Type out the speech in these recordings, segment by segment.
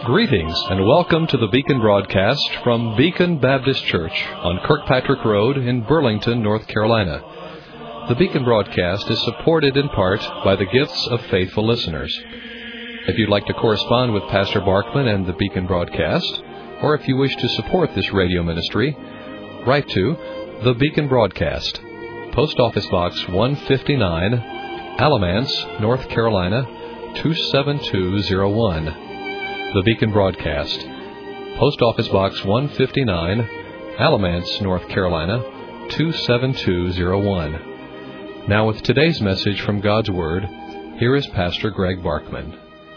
Greetings and welcome to the Beacon broadcast from Beacon Baptist Church on Kirkpatrick Road in Burlington, North Carolina. The Beacon broadcast is supported in part by the gifts of faithful listeners. If you'd like to correspond with Pastor Barkman and the Beacon broadcast, or if you wish to support this radio ministry, write to the Beacon broadcast, Post Office Box 159, Alamance, North Carolina 27201. The Beacon broadcast, Post Office Box 159, Alamance, North Carolina 27201. Now with today's message from God's Word, here is Pastor Greg Barkman.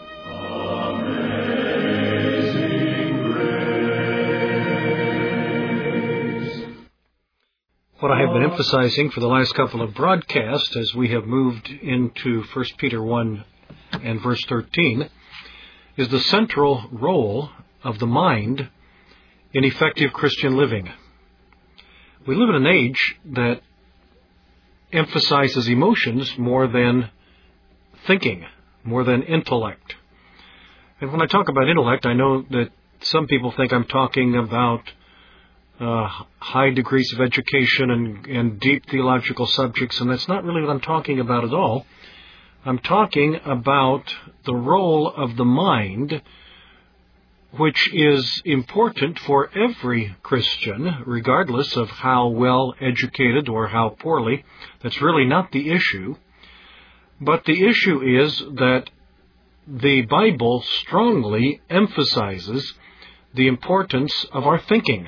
What I have been emphasizing for the last couple of broadcasts as we have moved into 1 Peter 1 and verse 13 is the central role of the mind in effective Christian living. We live in an age that emphasizes emotions more than thinking, more than intellect. And when I talk about intellect, I know that some people think I'm talking about high degrees of education and deep theological subjects, and that's not really what I'm talking about at all. I'm talking about the role of the mind, which is important for every Christian, regardless of how well educated or how poorly. That's really not the issue. But the issue is that the Bible strongly emphasizes the importance of our thinking.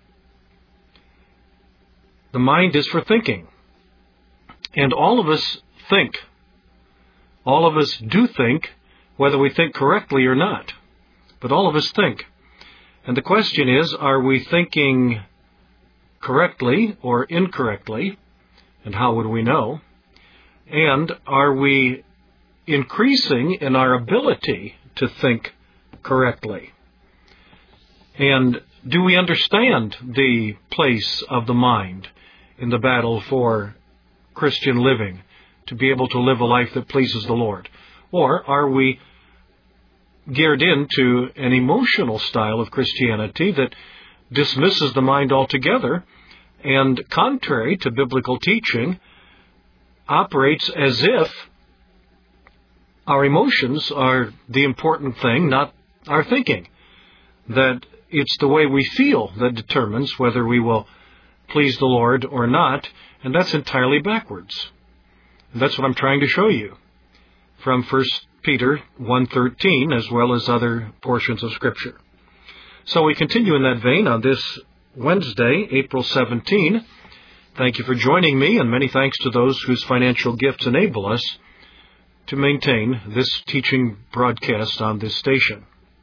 The mind is for thinking. And all of us think. All of us do think, whether we think correctly or not. But all of us think. And the question is, are we thinking correctly or incorrectly? And how would we know? And are we increasing in our ability to think correctly? And do we understand the place of the mind in the battle for Christian living, to be able to live a life that pleases the Lord? Or are we geared into an emotional style of Christianity that dismisses the mind altogether and, contrary to biblical teaching, operates as if our emotions are the important thing, not our thinking? That it's the way we feel that determines whether we will please the Lord or not, and that's entirely backwards. And that's what I'm trying to show you from 1 Peter 1:13, as well as other portions of Scripture. So we continue in that vein on this Wednesday, April 17. Thank you for joining me, and many thanks to those whose financial gifts enable us to maintain this teaching broadcast on this station.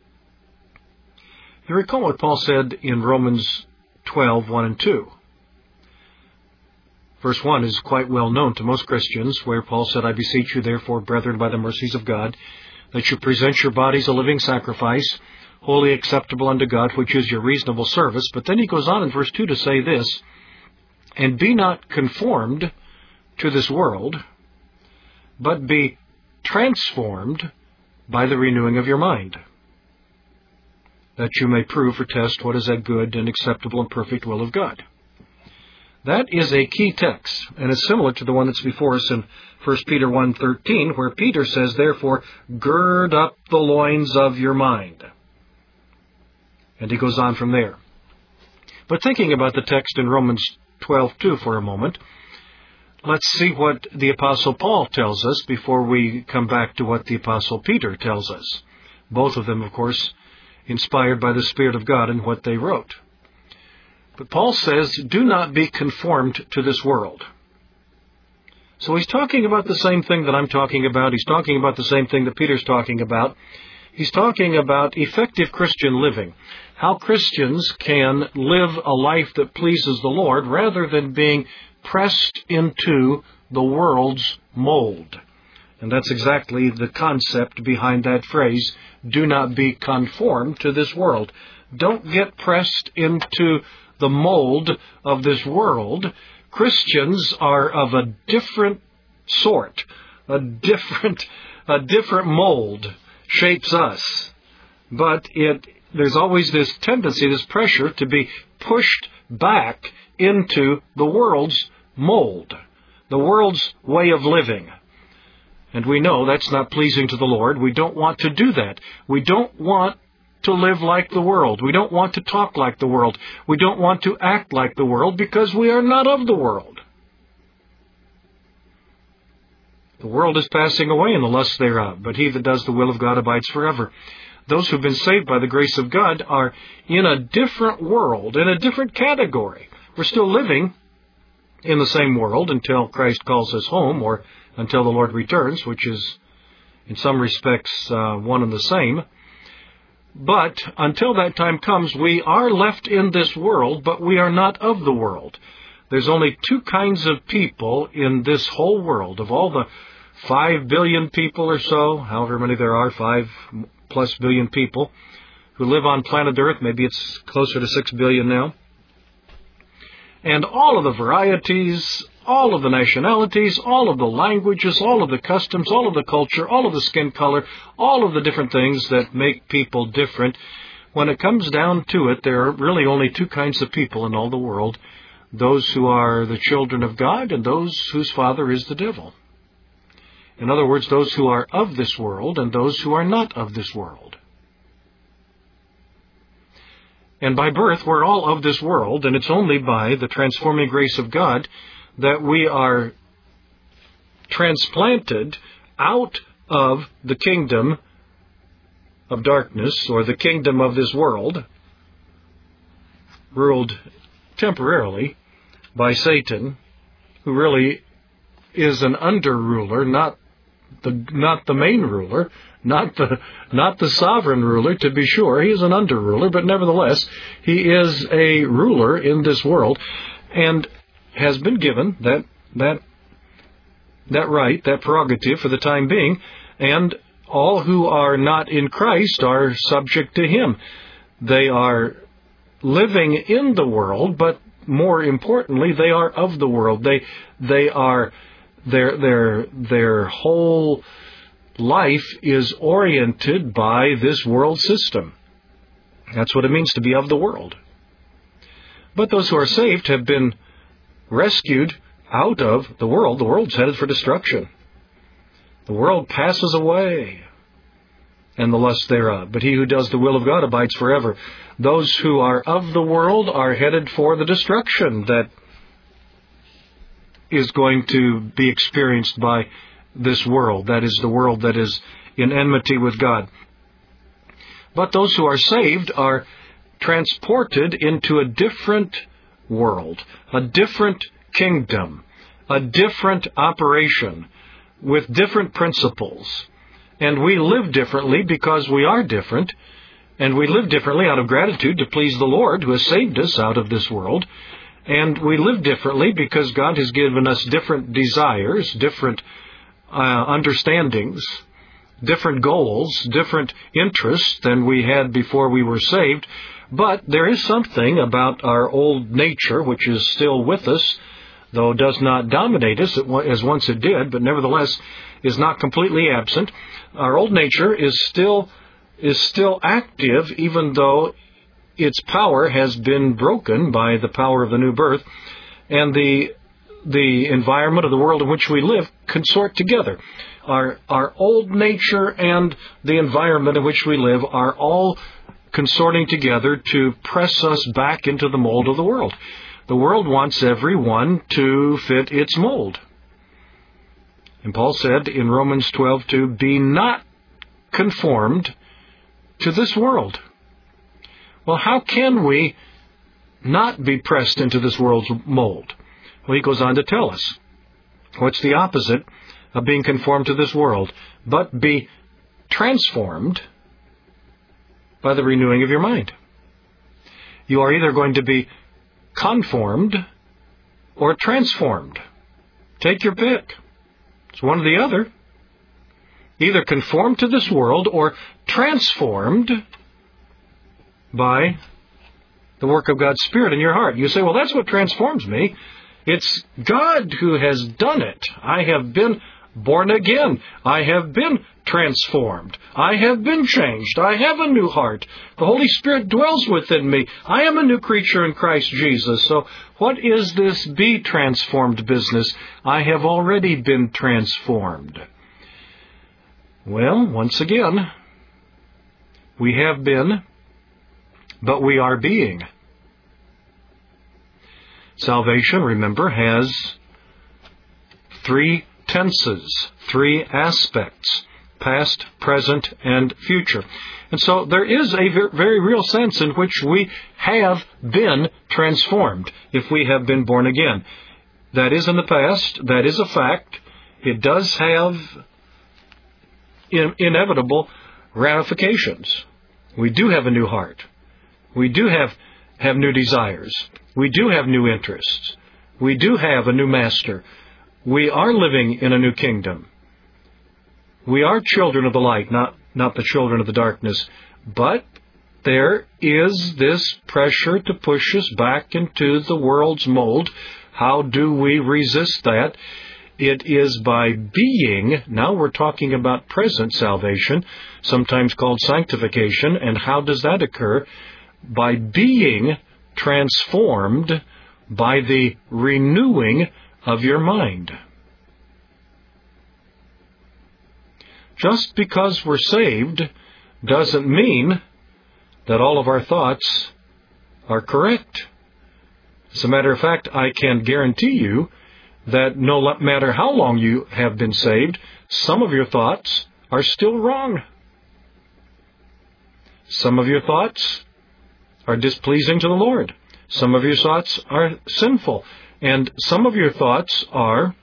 You recall what Paul said in Romans 12:1 and 2. Verse 1 is quite well known to most Christians, where Paul said, "I beseech you, therefore, brethren, by the mercies of God, that you present your bodies a living sacrifice, wholly acceptable unto God, which is your reasonable service." But then he goes on in verse 2 to say this, "And be not conformed to this world, but be transformed by the renewing of your mind, that you may prove or test what is that good and acceptable and perfect will of God." That is a key text, and it's similar to the one that's before us in 1 Peter 1:13, where Peter says, "Therefore, gird up the loins of your mind." And he goes on from there. But thinking about the text in Romans 12:2 for a moment, let's see what the Apostle Paul tells us before we come back to what the Apostle Peter tells us. Both of them, of course, inspired by the Spirit of God in what they wrote. But Paul says, do not be conformed to this world. So he's talking about the same thing that I'm talking about. He's talking about the same thing that Peter's talking about. He's talking about effective Christian living. How Christians can live a life that pleases the Lord rather than being pressed into the world's mold. And that's exactly the concept behind that phrase, do not be conformed to this world. Don't get pressed into the mold of this world. Christians are of a different sort, a different mold shapes us But there's always this tendency, this pressure to be pushed back into the world's mold, the world's way of living. And we know that's not pleasing to the Lord. We don't want to do that. We don't want to live like the world. We don't want to talk like the world. We don't want to act like the world because we are not of the world. The world is passing away and the lusts thereof, but he that does the will of God abides forever. Those who have been saved by the grace of God are in a different world, in a different category. We're still living in the same world until Christ calls us home, or until the Lord returns, which is in some respects one and the same. But until that time comes, we are left in this world, but we are not of the world. There's only two kinds of people in this whole world. Of all the 5 billion people or so, however many there are, 5+ billion people who live on planet Earth, maybe it's closer to 6 billion now. And all of the varieties, all of the nationalities, all of the languages, all of the customs, all of the culture, all of the skin color, all of the different things that make people different. When it comes down to it, there are really only two kinds of people in all the world. Those who are the children of God and those whose father is the devil. In other words, those who are of this world and those who are not of this world. And by birth, we're all of this world, and it's only by the transforming grace of God that we are transplanted out of the kingdom of darkness, or the kingdom of this world, ruled temporarily by Satan, who really is an under-ruler, not the main ruler, not the sovereign ruler, to be sure. He is an under-ruler, but nevertheless, he is a ruler in this world, and has been given that right, that prerogative for the time being, and all who are not in Christ are subject to him. They are living in the world, but more importantly, they are of the world. They are their whole life is oriented by this world system. That's what it means to be of the world. But those who are saved have been rescued out of the world. The world's headed for destruction. The world passes away, and the lust thereof. But he who does the will of God abides forever. Those who are of the world are headed for the destruction that is going to be experienced by this world. That is the world that is in enmity with God. But those who are saved are transported into a different world, a different kingdom, a different operation with different principles. And we live differently because we are different, and we live differently out of gratitude to please the Lord who has saved us out of this world. And we live differently because God has given us different desires, different understandings, different goals, different interests than we had before we were saved. But there is something about our old nature which is still with us, though does not dominate us as once it did, but nevertheless is not completely absent. Our old nature is still active, even though its power has been broken by the power of the new birth, and the environment of the world in which we live consort together. Our old nature and the environment in which we live are all consorting together to press us back into the mold of the world. The world wants everyone to fit its mold. And Paul said in Romans 12:2, "Be not conformed to this world." Well, how can we not be pressed into this world's mold? Well, he goes on to tell us. What's the opposite of being conformed to this world? But be transformed by the renewing of your mind. You are either going to be conformed or transformed. Take your pick. It's one or the other. Either conformed to this world or transformed by the work of God's Spirit in your heart. You say, well, that's what transforms me. It's God who has done it. I have been born again. I have been transformed. I have been changed. I have a new heart. The Holy Spirit dwells within me. I am a new creature in Christ Jesus. So what is this be transformed business? I have already been transformed. Well, once again, we have been, but we are being. Salvation, remember, has three tenses, three aspects: past, present, and future. And so there is a very real sense in which we have been transformed if we have been born again. That is in the past. That is a fact. It does have inevitable ramifications. We do have a new heart. We do have new desires. We do have new interests. We do have a new master. We are living in a new kingdom. We are children of the light, not the children of the darkness. But there is this pressure to push us back into the world's mold. How do we resist that? It is by being, now we're talking about present salvation, sometimes called sanctification. And how does that occur? By being transformed by the renewing of your mind. Just because we're saved doesn't mean that all of our thoughts are correct. As a matter of fact, I can guarantee you that no matter how long you have been saved, some of your thoughts are still wrong. Some of your thoughts are displeasing to the Lord. Some of your thoughts are sinful. And some of your thoughts are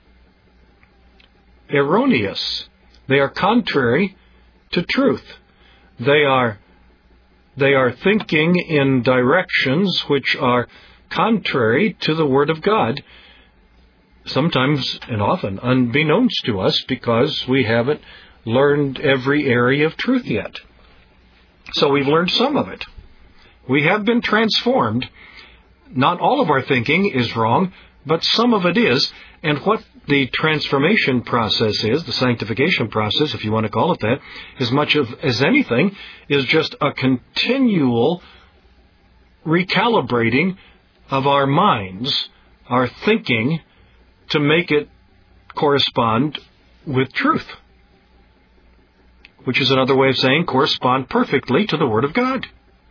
erroneous. They are contrary to truth. They are thinking in directions which are contrary to the Word of God, sometimes and often unbeknownst to us because we haven't learned every area of truth yet. So we've learned some of it. We have been transformed. Not all of our thinking is wrong, but some of it is. And what the transformation process is, the sanctification process, if you want to call it that, as much as anything, is just a continual recalibrating of our minds, our thinking, to make it correspond with truth, which is another way of saying correspond perfectly to the Word of God.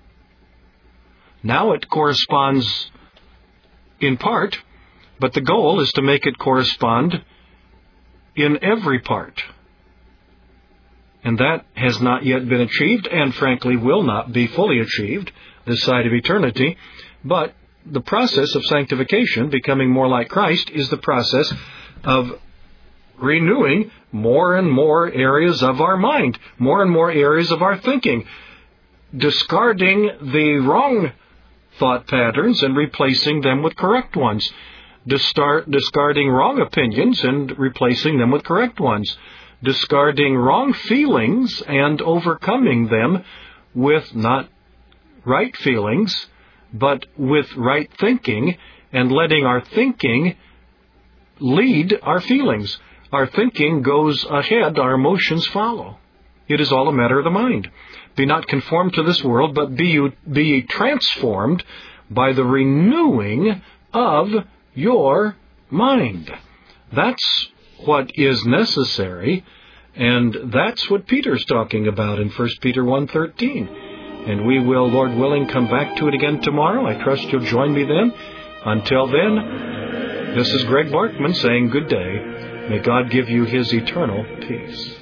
Now it corresponds in part, but the goal is to make it correspond in every part. And that has not yet been achieved, and frankly will not be fully achieved this side of eternity. But the process of sanctification, becoming more like Christ, is the process of renewing more and more areas of our mind, more and more areas of our thinking, discarding the wrong thought patterns and replacing them with correct ones, discarding wrong opinions and replacing them with correct ones, discarding wrong feelings and overcoming them with not right feelings, but with right thinking, and letting our thinking lead our feelings. Our thinking goes ahead, our emotions follow. It is all a matter of the mind. Be not conformed to this world, but be ye transformed by the renewing of your mind. That's what is necessary, and that's what Peter's talking about in 1 Peter 1:13. And we will, Lord willing, come back to it again tomorrow. I trust you'll join me then. Until then, this is Greg Barkman saying good day. May God give you His eternal peace.